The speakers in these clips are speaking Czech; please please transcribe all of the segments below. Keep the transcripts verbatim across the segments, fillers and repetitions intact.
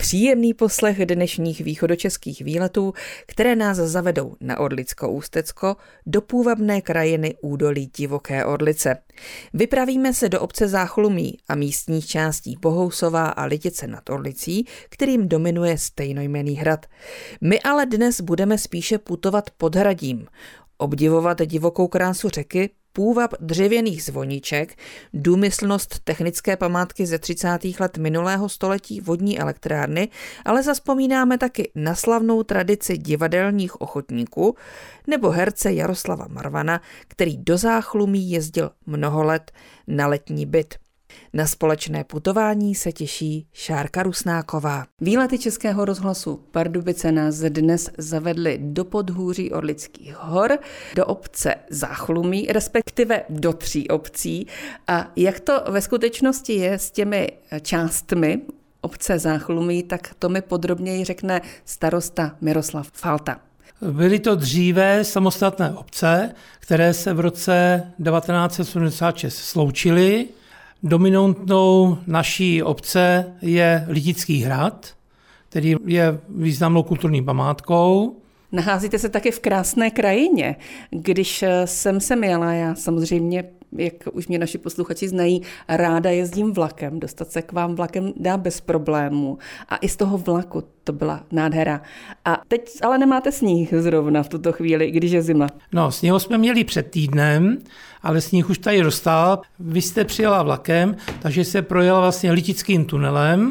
příjemný poslech dnešních východočeských výletů, které nás zavedou na Orlicko-Ústecko do půvabné krajiny údolí Divoké Orlice. Vypravíme se do obce Záchlumí a místních částí Bohousová a Lidice nad Orlicí, kterým dominuje stejnojmenný hrad. My ale dnes budeme spíše putovat podhradím, obdivovat divokou krásu řeky, půvab dřevěných zvoniček, důmyslnost technické památky ze třicátých let minulého století vodní elektrárny, ale zazpomínáme taky na slavnou tradici divadelních ochotníků nebo herce Jaroslava Marvana, který do Záchlumí jezdil mnoho let na letní byt. Na společné putování se těší Šárka Rusnáková. Výlety Českého rozhlasu Pardubice nás dnes zavedly do podhůří Orlických hor, do obce Záchlumí, respektive do tří obcí. A jak to ve skutečnosti je s těmi částmi obce Záchlumí, tak to mi podrobněji řekne starosta Miroslav Falta. Byly to dříve samostatné obce, které se v roce devatenáct set sedmdesát šest sloučily. Dominantnou naší obce je Lidický hrad, který je významnou kulturní památkou. Nacházíte se taky v krásné krajině. Když jsem sem jela, já samozřejmě, jak už mě naši posluchači znají, ráda jezdím vlakem. Dostat se k vám vlakem dá bez problémů. A i z toho vlaku to byla nádhera. A teď ale nemáte sníh zrovna v tuto chvíli, když je zima. No, sněhu jsme měli před týdnem, ale sníh už tady dostal. Vy jste přijela vlakem, takže se projela vlastně Lidickým tunelem.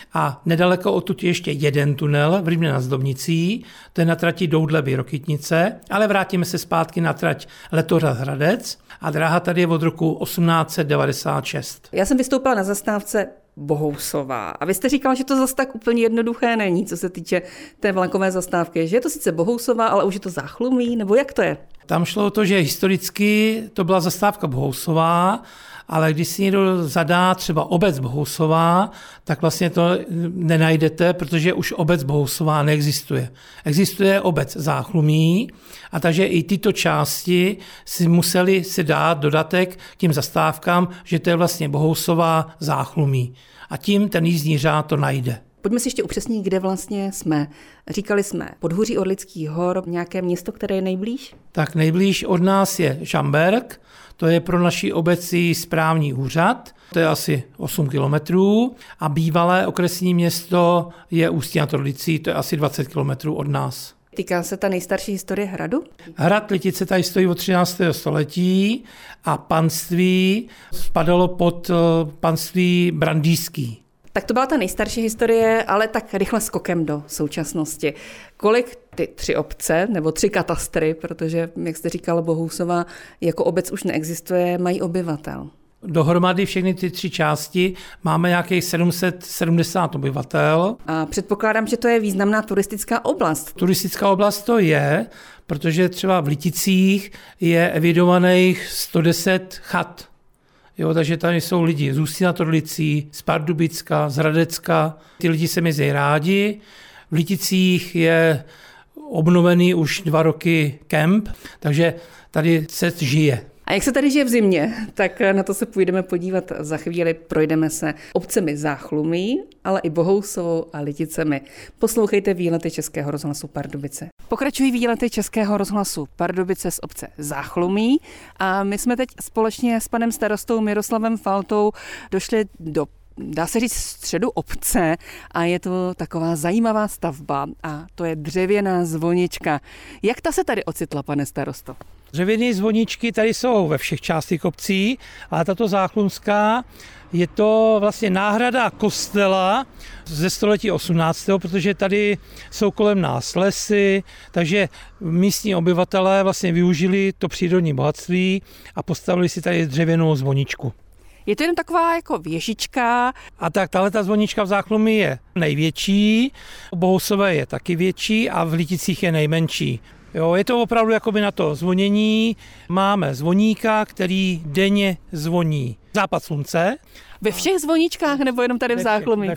A nedaleko odtud ještě jeden tunel v Rybně nad Zdobnicí, to je na trati Doudleby-Rokytnice, ale vrátíme se zpátky na trať Letohrad-Hradec a dráha tady je od roku osmnáct set devadesát šest. Já jsem vystoupila na zastávce Bohousová a vy jste říkal, že to zase tak úplně jednoduché není, co se týče té vlakové zastávky, že je to sice Bohousová, ale už je to Záchlumí, nebo jak to je? Tam šlo o to, že historicky to byla zastávka Bohousová, ale když si někdo zadá třeba obec Bohousová, tak vlastně to nenajdete, protože už obec Bohousová neexistuje. Existuje obec Záchlumí a takže i tyto části si museli si dát dodatek k těm zastávkám, že to je vlastně Bohousová Záchlumí. A tím ten jízdní řád to najde. Pojďme si ještě upřesnit, kde vlastně jsme. Říkali jsme podhůří Orlických hor, nějaké město, které je nejblíž? Tak nejblíž od nás je Žamberk, to je pro naši obecní správní úřad, to je asi osm kilometrů a bývalé okresní město je Ústí nad Orlicí, to je asi dvacet kilometrů od nás. Týká se ta nejstarší historie hradu? Hrad Lidice tady stojí od třináctého století a panství spadalo pod panství Brandýský. Tak to byla ta nejstarší historie, ale tak rychle skokem do současnosti. Kolik ty tři obce, nebo tři katastry, protože, jak jste říkal, Bohousová jako obec už neexistuje, mají obyvatel? Dohromady všechny ty tři části máme nějakých sedm set sedmdesát obyvatel. A předpokládám, že to je významná turistická oblast. Turistická oblast to je, protože třeba v Liticích je evidovaných sto deset chat. Jo, takže tady jsou lidi z Ústí nad Orlicí, z Pardubicka, z Hradecka. Ty lidi se mezi rádi. V Liticích je obnovený už dva roky kemp, takže tady se žije. A jak se tady žije v zimě, tak na to se půjdeme podívat za chvíli. Projdeme se obcemi Záchlumí, ale i Bohousovou a Lidicemi. Poslouchejte výlety Českého rozhlasu Pardubice. Pokračují výlety Českého rozhlasu Pardubice z obce Záchlumí a my jsme teď společně s panem starostou Miroslavem Faltou došli do, dá se říct, středu obce a je to taková zajímavá stavba a to je dřevěná zvonička. Jak ta se tady ocitla, pane starosto? Dřevěné zvoničky tady jsou ve všech částech obcí, ale tato záchlumská je to vlastně náhrada kostela ze století osmnáctého protože tady jsou kolem nás lesy, takže místní obyvatelé vlastně využili to přírodní bohatství a postavili si tady dřevěnou zvoničku. Je to jen taková jako věžička. A tak tahle ta zvonička v Záchlumí je největší, v Bohousové je taky větší a v Liticích je nejmenší. Jo, je to opravdu jakoby na to zvonění. Máme zvoníka, který denně zvoní západ slunce. Ve všech zvoničkách nebo jenom tady v Záchlumí? Ve všech.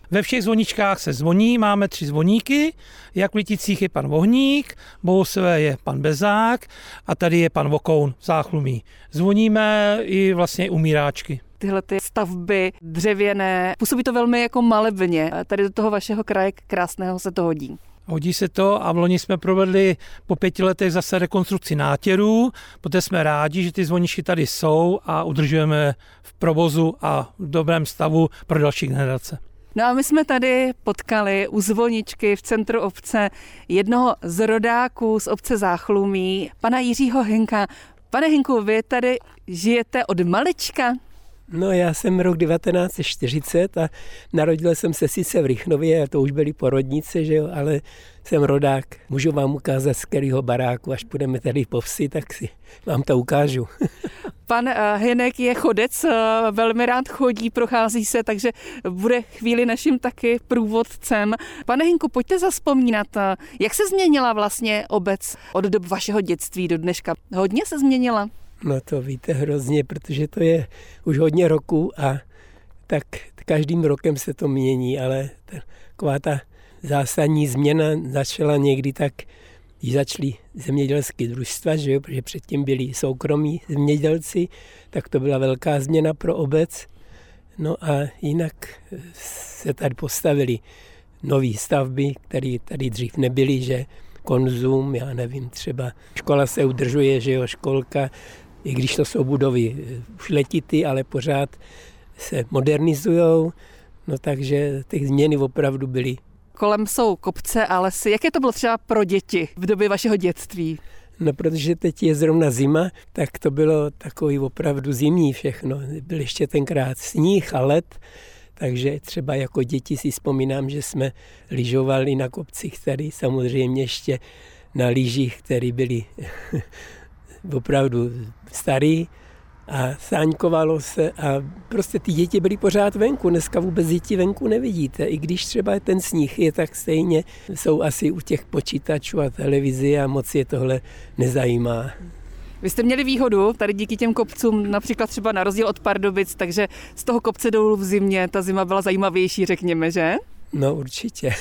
Ve všech zvoničkách se zvoní, máme tři zvoníky, jak v Liticích je pan Vohník, Bohusové je pan Bezák a tady je pan Vokoun v Záchlumí. Zvoníme i vlastně umíráčky. Tyhle ty stavby dřevěné, působí to velmi jako malebně. Tady do toho vašeho kraje krásného se to hodí. Hodí se to a v loni jsme provedli po pěti letech zase rekonstrukci nátěrů, protože jsme rádi, že ty zvoničky tady jsou a udržujeme v provozu a v dobrém stavu pro další generace. No a my jsme tady potkali u zvoničky v centru obce jednoho z rodáků z obce Záchlumí, pana Jiřího Hinka. Pane Hinku, vy tady žijete od malička? No já jsem rok devatenáct set čtyřicet a narodil jsem se sice v Rychnově, a to už byly porodnice, že jo, ale jsem rodák. Můžu vám ukázat, z kterého baráku, až půjdeme tady po vsi, tak si vám to ukážu. Pan Hinek je chodec, velmi rád chodí, prochází se, takže bude chvíli naším taky průvodcem. Pane Hinku, pojďte zazpomínat, jak se změnila vlastně obec od dob vašeho dětství do dneška? Hodně se změnila? No to víte hrozně, protože to je už hodně roků a tak každým rokem se to mění, ale taková ta zásadní změna začala někdy tak, když začaly zemědělské družstva, že jo, protože předtím byli soukromí zemědělci, tak to byla velká změna pro obec. No a jinak se tady postavily nové stavby, které tady dřív nebyly, že Konzum, já nevím, třeba škola se udržuje, že jo, školka, i když to jsou budovy už letitý, ale pořád se modernizujou, no takže ty změny opravdu byly. Kolem jsou kopce a lesy. Jaké to bylo třeba pro děti v době vašeho dětství? No protože teď je zrovna zima, tak to bylo takový opravdu zimní všechno. Byl ještě tenkrát sníh a led, takže třeba jako děti si vzpomínám, že jsme lyžovali na kopcích tady, samozřejmě ještě na lyžích, které byly opravdu starý a sáňkovalo se a prostě ty děti byly pořád venku. Dneska vůbec děti venku nevidíte, i když třeba ten sníh je, tak stejně jsou asi u těch počítačů a televizi a moc je tohle nezajímá. Vy jste měli výhodu tady díky těm kopcům, například třeba na rozdíl od Pardubic, takže z toho kopce dolů v zimě ta zima byla zajímavější, řekněme, že? No určitě.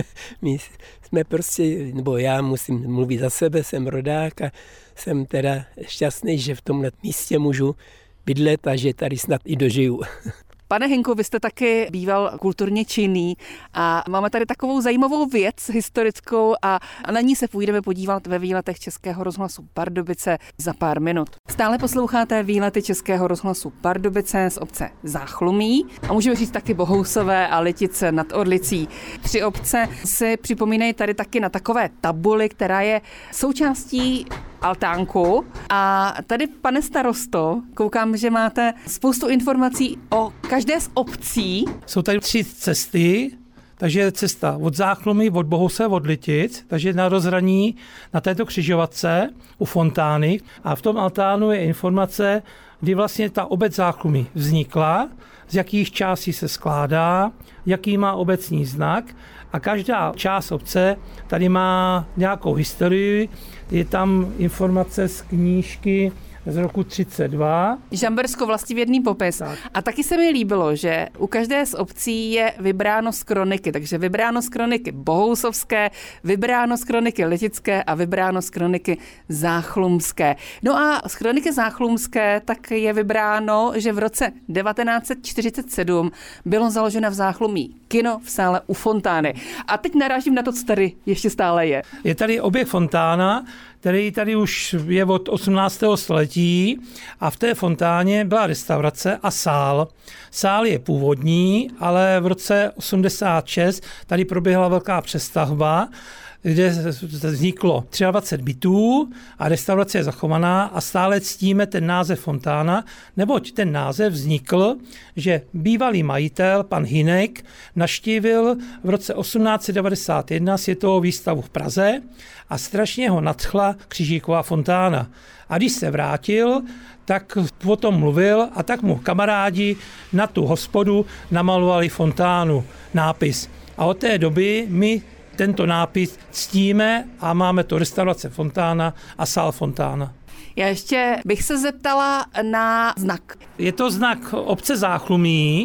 My jsme prostě, nebo já musím mluvit za sebe, jsem rodák a jsem teda šťastný, že v tomhle místě můžu bydlet a že tady snad i dožiju. Pane Hinku, vy jste taky býval kulturně činný a máme tady takovou zajímavou věc historickou a na ní se půjdeme podívat ve výletech Českého rozhlasu Pardubice za pár minut. Stále posloucháte výlety Českého rozhlasu Pardubice z obce Záchlumí a můžeme říct taky Bohousové a Litice nad Orlicí. Tři obce si připomínají tady taky na takové tabuli, která je součástí altánku. A tady, pane starosto, koukám, že máte spoustu informací o každé z obcí. Jsou tady tři cesty, takže cesta od Záchlumí, od Bohousé, od Litic, takže na rozhraní na této křižovatce u fontány. A v tom altánu je informace, kdy vlastně ta obec Záchlumí vznikla, z jakých částí se skládá, jaký má obecní znak a každá část obce tady má nějakou historii. Je tam informace z knížky z roku třicet dva. Žambersko vlastivědný popis. Tak. A taky se mi líbilo, že u každé z obcí je vybráno z kroniky, takže vybráno z kroniky Bohousovské, vybráno z kroniky Litické a vybráno z kroniky Záchlumské. No a z kroniky Záchlumské tak je vybráno, že v roce devatenáct set čtyřicet sedm bylo založeno v Záchlumí kino v sále u fontány. A teď narážím na to, co tady ještě stále je. Je tady objekt fontána, který tady už je od osmnáctého století a v té fontáně byla restaurace a sál. Sál je původní, ale v roce osmdesát šest tady proběhla velká přestavba, kde vzniklo dvacet tři bytů a restaurace je zachovaná a stále ctíme ten název fontána, neboť ten název vznikl, že bývalý majitel, pan Hinek, navštívil v roce osmnáct set devadesát jedna světovou výstavu v Praze a strašně ho nadchla Křížíková fontána. A když se vrátil, tak o tom mluvil a tak mu kamarádi na tu hospodu namalovali fontánu, nápis. A od té doby my tento nápis ctíme a máme to restaurace fontána a sál fontána. Já ještě bych se zeptala na znak. Je to znak obce Záchlumí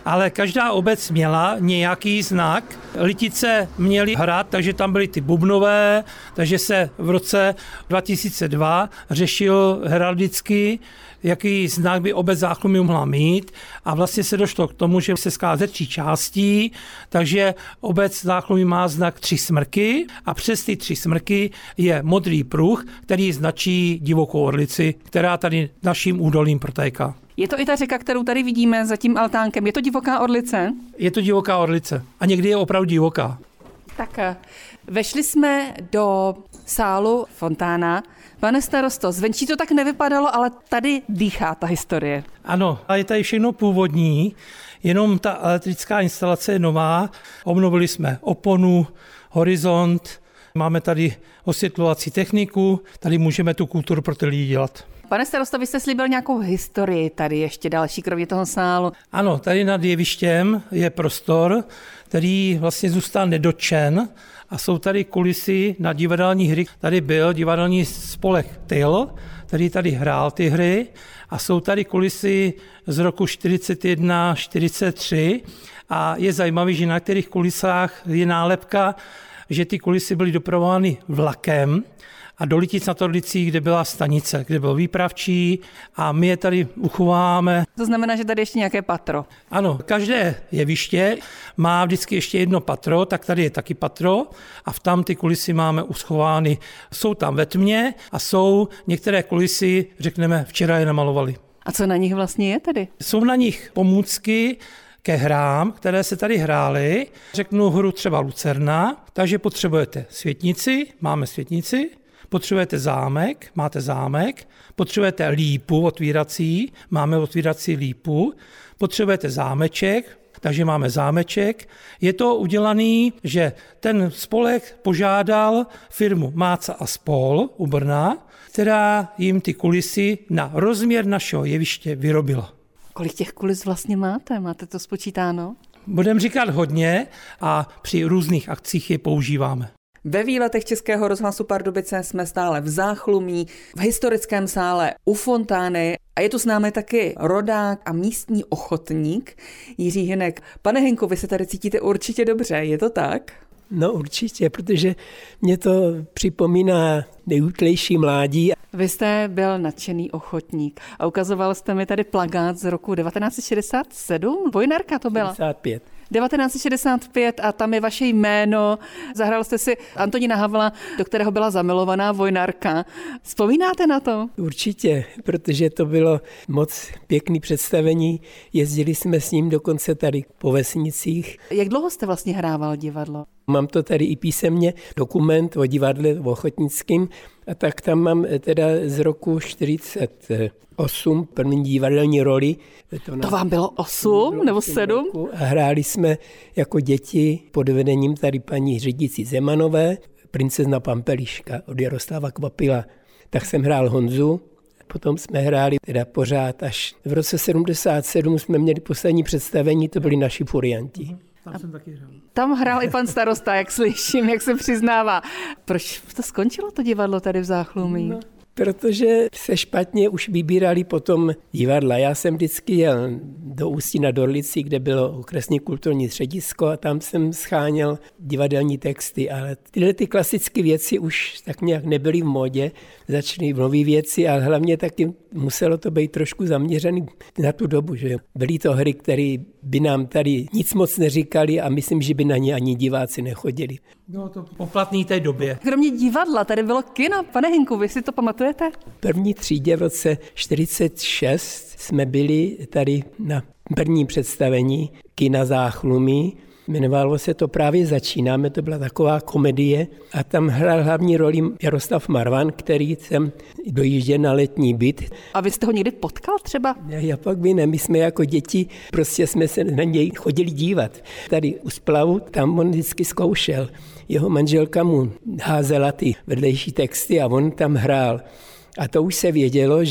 ale každá obec měla nějaký znak. Litice měly hrát, takže tam byly ty bubnové, takže se v roce dva tisíce dva řešil heraldicky, jaký znak by obec Záchlumí mohla mít a vlastně se došlo k tomu, že se skládá ze tří částí, takže obec Záchlumí má znak tři smrky a přes ty tři smrky je modrý pruh, který značí divokou orlici, která tady naším údolím protéká. Je to i ta řeka, kterou tady vidíme za tím altánkem. Je to divoká orlice? Je to divoká orlice a někdy je opravdu divoká. Tak vešli jsme do sálu fontána. Pane starosto, zvenčí to tak nevypadalo, ale tady dýchá ta historie. Ano, a je tady všechno původní, jenom ta elektrická instalace je nová. Obnovili jsme oponu, horizont, máme tady osvětlovací techniku, tady můžeme tu kulturu pro ty lidi dělat. Pane starosto, vy jste slíbil nějakou historii tady ještě další, kromě toho sálu. Ano, tady nad jevištěm je prostor, který vlastně zůstal nedotčen a jsou tady kulisy na divadelní hry. Tady byl divadelní spolek Tyl, který tady hrál ty hry a jsou tady kulisy z roku čtyřicet jedna čtyřicet tři a je zajímavé, že na kterých kulisách je nálepka, že ty kulisy byly dopravovány vlakem a do Litic nad Orlicí, kde byla stanice, kde byl výpravčí a my je tady uchováme. To znamená, že tady ještě nějaké patro. Ano, každé jeviště má vždycky ještě jedno patro, tak tady je taky patro a v tam ty kulisy máme uschovány. Jsou tam ve tmě a jsou některé kulisy, řekneme, včera je namalovali. A co na nich vlastně je tedy? Jsou na nich pomůcky ke hrám, které se tady hrály. Řeknu hru třeba Lucerna, takže potřebujete světnici, máme světnici, potřebujete zámek, máte zámek, potřebujete lípu otvírací, máme otvírací lípu, potřebujete zámeček, takže máme zámeček. Je to udělaný, že ten spolek požádal firmu Máca a spol u Brna, která jim ty kulisy na rozměr našeho jeviště vyrobila. Kolik těch kulis vlastně máte? Máte to spočítáno? Budeme říkat hodně a při různých akcích je používáme. Ve výletech Českého rozhlasu Pardubice jsme stále v Záchlumí, v historickém sále u fontány a je tu s námi taky rodák a místní ochotník Jiří Hynek. Pane Hynku, vy se tady cítíte určitě dobře, je to tak? No určitě, protože mě to připomíná nejútlejší mládí. Vy jste byl nadšený ochotník a ukazoval jste mi tady plakát z roku devatenáct set šedesát sedm, Vojnarka to byla. šedesát pět. devatenáct set šedesát pět a tam je vaše jméno. Zahrál jste si Antonína Havla, do kterého byla zamilovaná Vojnarka. Vzpomínáte na to? Určitě, protože to bylo moc pěkný představení. Jezdili jsme s ním dokonce tady po vesnicích. Jak dlouho jste vlastně hrával divadlo? Mám to tady i písemně, dokument o divadle v Ochotnickém. A tak tam mám teda z roku čtyřicet osm první divadelní roli. To, to vám bylo osm nebo sedm? A hráli jsme jako děti pod vedením tady paní ředící Zemanové, princezna Pampeliška od Jaroslava Kvapila. Tak jsem hrál Honzu, potom jsme hráli teda pořád až v roce sedmdesát sedm jsme měli poslední představení, to byli naši furianti. Tam jsem taky hrál. Tam hrál i pan starosta, jak slyším, jak se přiznává. Proč to skončilo, to divadlo tady v Záchlumí? No, protože se špatně už vybírali potom divadla. Já jsem vždycky jel do Ústí nad Orlicí, kde bylo okresní kulturní středisko a tam jsem scháněl divadelní texty, ale tyhle ty klasické věci už tak nějak nebyly v modě, začaly nové věci, ale hlavně taky muselo to být trošku zaměřený na tu dobu, že byly to hry, které by nám tady nic moc neříkali a myslím, že by na ně ani diváci nechodili. Bylo to poplatný té době. Kromě divadla tady bylo kino. Pane Hynku, vy si to pamatujete? V první třídě v roce čtyřicet šest jsme byli tady na prvním představení kina Záchlumí. Jmenovalo se to Právě začínáme, to byla taková komedie a tam hrál hlavní roli Jaroslav Marvan, který jsem dojížděl na letní byt. A vy jste ho někdy potkal třeba? Já pak by ne, my jsme jako děti, prostě jsme se na něj chodili dívat. Tady u splavu, tam on vždycky zkoušel. Jeho manželka mu házela ty vedlejší texty a on tam hrál. A to už se vědělo, že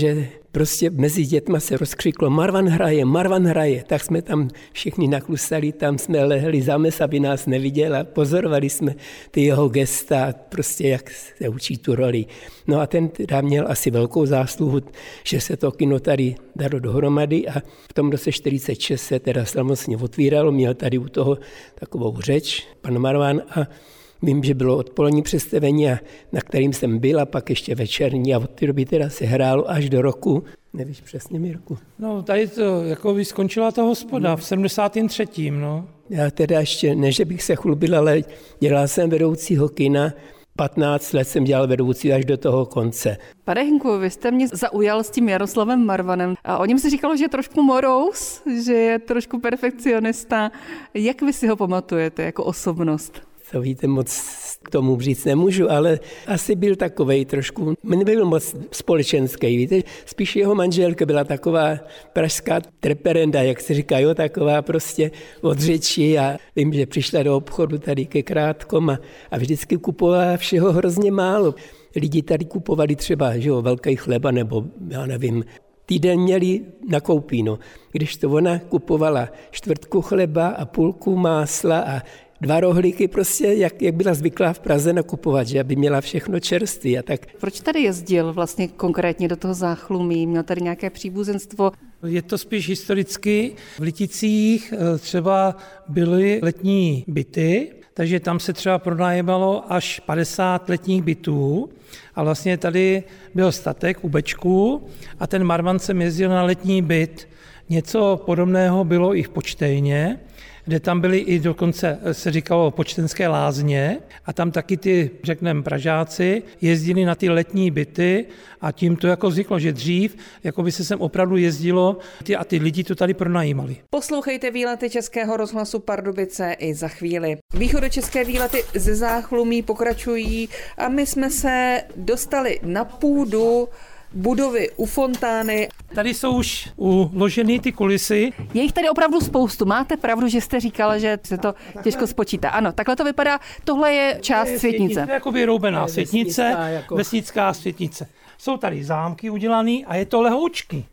prostě mezi dětma se rozkřiklo Marvan hraje, Marvan hraje. Tak jsme tam všichni naklustali, tam jsme lehli za mes, aby nás neviděl a pozorovali jsme ty jeho gesta, prostě jak se učí tu roli. No a ten teda měl asi velkou zásluhu, že se to kino tady dalo dohromady a v tom roce čtyřicet šest se teda slavnostně otvíralo, měl tady u toho takovou řeč, pan Marvan, a vím, že bylo odpolední představení, na kterým jsem byl, a pak ještě večerní, a od té doby teda se hrálo až do roku. Nevíš přesně, Mirku? No, tady to, jako by skončila ta hospoda v sedmdesátém třetím no. Já teda ještě, ne, že bych se chlubil, ale dělal jsem vedoucího kina, patnáct let jsem dělal vedoucí až do toho konce. Pane Hinku, vy jste mě zaujal s tím Jaroslavem Marvanem a o něm se říkalo, že je trošku morous, že je trošku perfekcionista. Jak vy si ho pamatujete jako osobnost? To víte, moc k tomu říct nemůžu, ale asi byl takovej trošku, nebyl moc společenský, víte, spíš jeho manželka byla taková pražská treperenda, jak se říká, jo, taková prostě od řeči, a vím, že přišla do obchodu tady ke Krátkom a, a vždycky kupovala všeho hrozně málo. Lidi tady kupovali třeba, že jo, velký chleba nebo, já nevím, týden měli na koupíno, když to ona kupovala čtvrtku chleba a půlku másla a dva rohlíky, prostě, jak, jak byla zvyklá v Praze nakupovat, že aby měla všechno čerstvé a tak. Proč tady jezdil vlastně konkrétně do toho Záchlumí? Měl tady nějaké příbuzenstvo? Je to spíš historicky. V Liticích třeba byly letní byty, takže tam se třeba pronajímalo až padesát letních bytů. A vlastně tady byl statek u Bečku a ten Marvan sem jezdil na letní byt. Něco podobného bylo i v Počtejně, kde tam byly i dokonce, se říkalo, počtenské lázně, a tam taky ty, řekneme, Pražáci jezdili na ty letní byty a tím to jako vzniklo, že dřív jako by se sem opravdu jezdilo ty, a ty lidi to tady pronajímali. Poslouchejte výlety Českého rozhlasu Pardubice i za chvíli. Východočeské výlety ze Záchlumí pokračují a my jsme se dostali na půdu budovy u fontány. Tady jsou už uložené ty kulisy. Je jich tady opravdu spoustu. Máte pravdu, že jste říkala, že se to těžko spočítá. Ano, takhle to vypadá. Tohle je část je světnice. To je jakoby roubená světnice, vesnická, jako... vesnická světnice. Jsou tady zámky udělané a je to lehoučky.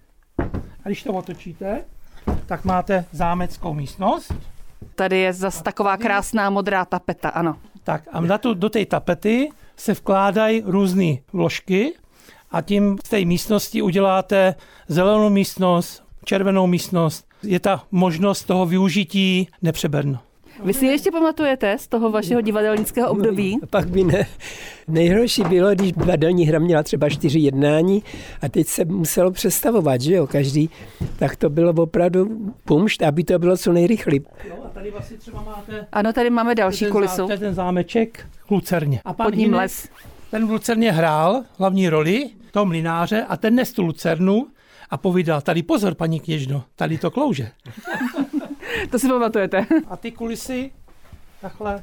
A když to otočíte, tak máte zámeckou místnost. Tady je zase taková krásná modrá tapeta, ano. Tak a na tu, do té tapety se vkládají různé vložky, a tím z té místnosti uděláte zelenou místnost, červenou místnost. Je ta možnost toho využití nepřeberná. Vy si ještě pamatujete z toho vašeho divadelnického období? No, pak by ne. Nejhorší bylo, když divadelní hra měla třeba čtyři jednání a teď se muselo přestavovat, že jo, každý. Tak to bylo opravdu pumšt, aby to bylo co nejrychleji. No a tady vlastně třeba máte... Ano, tady máme další ten kulisu. To je ten zámeček v Lucerně. A pod ním les. Ten v Lucerně hrál hlavní roli toho mlynáře a ten nes tu Lucernu a povídal, tady pozor, paní kněžno, tady to klouže. To si pamatujete. A ty kulisy takhle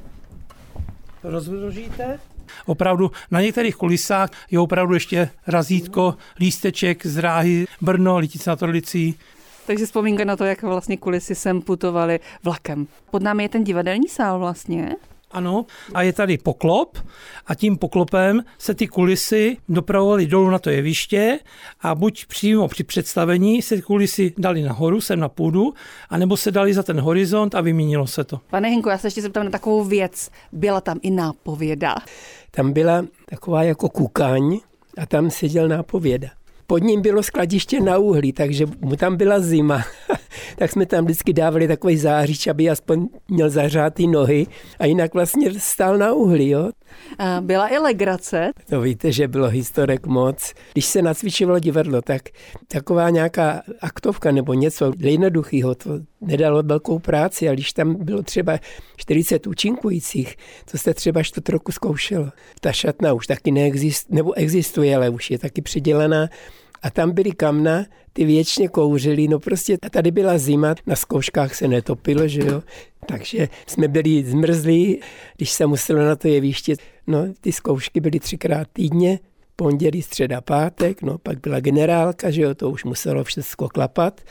rozložíte. Opravdu na některých kulisách je opravdu ještě razítko, lísteček z dráhy Brno, Litic nad Orlicí. Takže vzpomínka na to, jak vlastně kulisy sem putovaly vlakem. Pod námi je ten divadelní sál vlastně. Ano, a je tady poklop a tím poklopem se ty kulisy dopravovaly dolů na to jeviště a buď přímo při představení se ty kulisy dali nahoru, sem na půdu, anebo se dali za ten horizont a vyměnilo se to. Pane Hinku, já se ještě zeptám na takovou věc. Byla tam i nápověda? Tam byla taková jako kukaň a tam seděl nápověda. Pod ním bylo skladiště na uhlí, takže mu tam byla zima. Tak jsme tam vždycky dávali takový zářič, aby aspoň měl zahřátý nohy a jinak vlastně stál na uhlí. Jo. A byla i legrace. To víte, že bylo historek moc. Když se nacvičovalo divadlo, tak taková nějaká aktovka nebo něco jednoduchého, to nedalo velkou práci, ale když tam bylo třeba čtyřicet účinkujících, to se třeba čtvrt roku zkoušelo. Ta šatna už taky neexistuje, nebo existuje, ale už je taky přidělená. A tam byly kamna, ty věčně kouřily, no prostě tady byla zima, na zkouškách se netopilo, že jo. Takže jsme byli zmrzlí, když se muselo na to jeviště. No, ty zkoušky byly třikrát týdně, pondělí, středa, pátek, no pak byla generálka, že jo, to už muselo všechno klapat.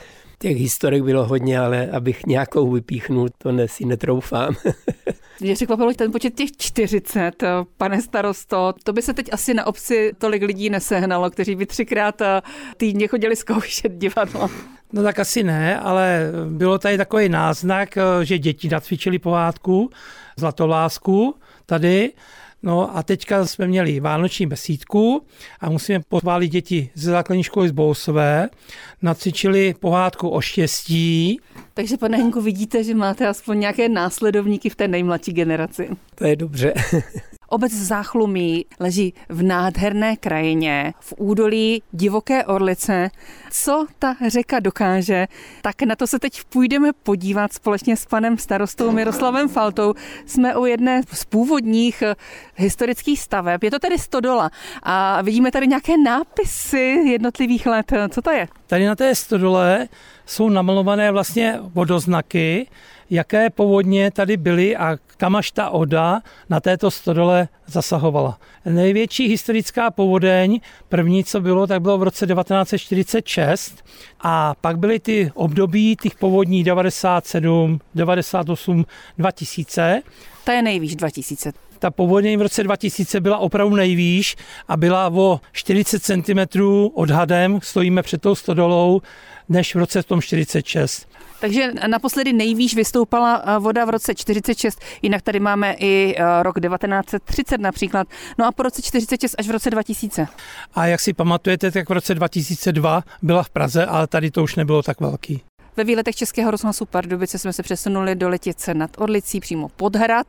Těch historek bylo hodně, ale abych nějakou vypíchnul, to ne, si netroufám. Mě překvapilo ten počet těch čtyřicet, pane starosto. To by se teď asi na obci tolik lidí nesehnalo, kteří by třikrát týdně chodili zkoušet divadlo. No tak asi ne, ale bylo tady takový náznak, že děti nacvičili pohádku Zlatolásku tady. No a teďka jsme měli vánoční besídku a musíme pochválit děti ze základní školy z Bohusové. Nacvičili pohádku o štěstí. Takže, pane Henku, vidíte, že máte aspoň nějaké následovníky v té nejmladší generaci. To je dobře. Obec Záchlumí leží v nádherné krajině, v údolí divoké Orlice. Co ta řeka dokáže, tak na to se teď půjdeme podívat společně s panem starostou Miroslavem Faltou. Jsme u jedné z původních historických staveb. Je to tedy stodola a vidíme tady nějaké nápisy jednotlivých let. Co to je? Tady na té stodole jsou namalované vlastně vodoznaky, jaké povodně tady byly a kam až ta Oda na této stodole zasahovala. Největší historická povodeň, první, co bylo, tak bylo v roce devatenáct set čtyřicet šest a pak byly ty období těch povodní devadesát sedm, devadesát osm, dva tisíce. Ta je nejvýš dva tisíce. Ta povodeň v roce dva tisíce byla opravdu nejvýš a byla o čtyřicet centimetrů odhadem, stojíme před tou stodolou, než v roce čtyřicet šest. Takže naposledy nejvýš vystoupala voda v roce čtyřicet šest, jinak tady máme i rok devatenáct set třicet například, no a po roce čtyřicet šest až v roce dva tisíce. A jak si pamatujete, tak v roce dva tisíce dva byla v Praze, ale tady to už nebylo tak velký. Ve výletech Českého rozhlasu Pardubice jsme se přesunuli do Letice nad Orlicí, přímo pod hrad.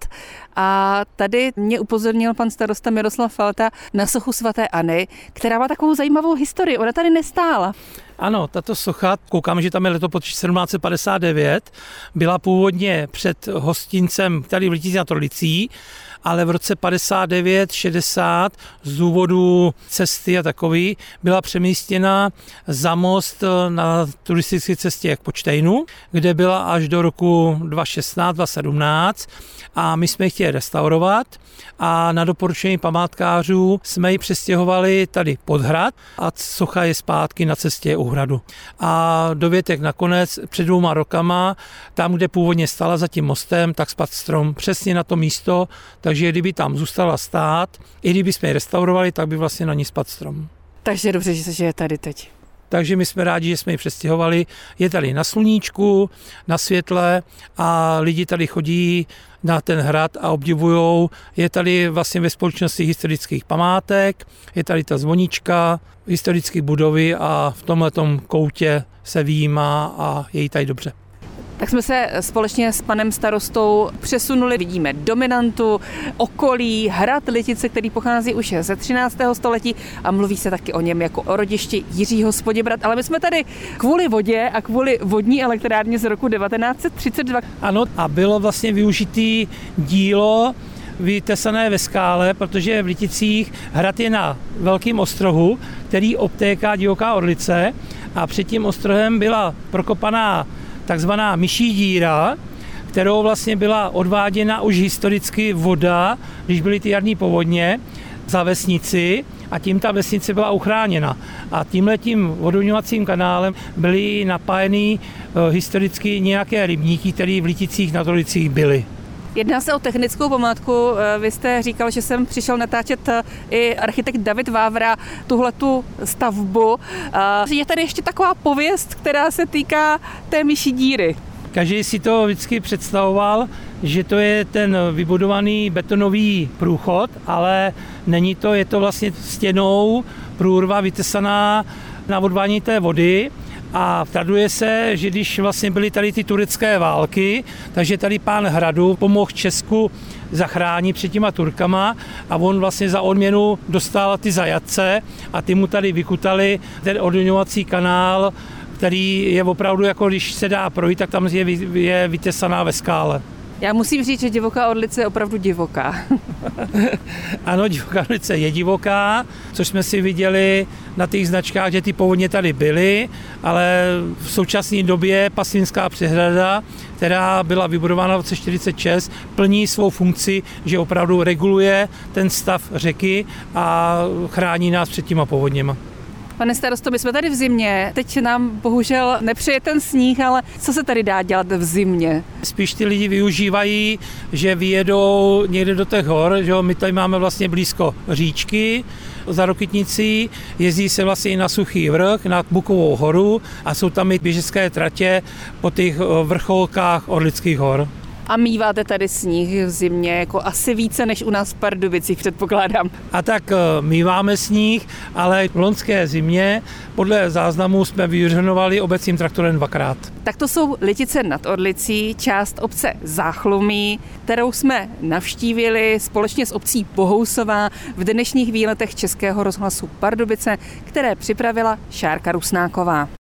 A tady mě upozornil pan starosta Miroslav Falta na sochu svaté Anny, která má takovou zajímavou historii. Ona tady nestála. Ano, tato socha, koukám, že tam je letopis sedmnáct set padesát devět, byla původně před hostincem tady v Letici nad Orlicí, ale v roce padesát devět šedesát z důvodu cesty a takový byla přemístěna za most na turistické cestě k Počtejnu, kde byla až do roku dva tisíce šestnáct dva tisíce sedmnáct a my jsme ji chtěli restaurovat a na doporučení památkářů jsme ji přestěhovali tady pod hrad a socha je zpátky na cestě u hradu. A dovětek nakonec před dvouma rokama, tam, kde původně stála za tím mostem, tak spadl strom přesně na to místo, takže kdyby tam zůstala stát, i kdyby jsme ji restaurovali, tak by vlastně na ní spadl strom. Takže je dobře, že je tady teď. Takže my jsme rádi, že jsme ji přestěhovali. Je tady na sluníčku, na světle a lidi tady chodí na ten hrad a obdivujou. Je tady vlastně ve společnosti historických památek, je tady ta zvonička, historické budovy a v tomhletom koutě se výjímá a je jí tady dobře. Tak jsme se společně s panem starostou přesunuli, vidíme dominantu, okolí, hrad Litice, který pochází už ze třináctého století a mluví se taky o něm jako o rodišti Jiřího z Poděbrad. Ale my jsme tady kvůli vodě a kvůli vodní elektrárně z roku devatenáct set třicet dva. Ano, a bylo vlastně využitý dílo vytesané ve skále, protože v Liticích hrad je na velkém ostrohu, který obtéká divoká Orlice a před tím ostrohem byla prokopaná takzvaná myší díra, kterou vlastně byla odváděna už historicky voda, když byly ty jarní povodně, za vesnici a tím ta vesnice byla uchráněna. A tímhletím odvodňovacím kanálem byly napájeny historicky nějaké rybníky, které v Liticích nad Orlicích byly. Jedná se o technickou památku. Vy jste říkal, že jsem přišel natáčet i architekt David Vávra tuhletu stavbu. Je tady ještě taková pověst, která se týká té myší díry. Každý si to vždycky představoval, že to je ten vybudovaný betonový průchod, ale není to, je to vlastně stěnou průrva vytesaná na odvání té vody. A traduje se, že když vlastně byly tady ty turecké války, takže tady pán hradu pomohl Česku zachránit před těma Turkama a on vlastně za odměnu dostal ty zajatce a ty mu tady vykutali ten odvodňovací kanál, který je opravdu, jako když se dá projít, tak tam je, je vytesaná ve skále. Já musím říct, že divoká Orlice je opravdu divoká. Ano, divoká Orlice je divoká, což jsme si viděli na těch značkách, že ty povodně tady byly, ale v současné době Paslinská přehrada, která byla vybudována v roce čtyřicet šest, plní svou funkci, že opravdu reguluje ten stav řeky a chrání nás před těma povodněma. Pane starosto, my jsme tady v zimě, teď nám bohužel nepřeje ten sníh, ale co se tady dá dělat v zimě? Spíš ty lidi využívají, že vyjedou někde do těch hor, že jo? My tady máme vlastně blízko říčky za Rokytnicí, jezdí se vlastně i na Suchý vrch, na Bukovou horu a jsou tam i běžecké tratě po těch vrcholkách Orlických hor. A míváte tady sníh v zimě, jako asi více než u nás v Pardubicích, předpokládám. A tak míváme sníh, ale v loňské zimě podle záznamů jsme vyřenovali obecním traktorem dvakrát. Tak to jsou Litice nad Orlicí, část obce Záchlumí, kterou jsme navštívili společně s obcí Bohousová v dnešních výletech Českého rozhlasu Pardubice, které připravila Šárka Rusnáková.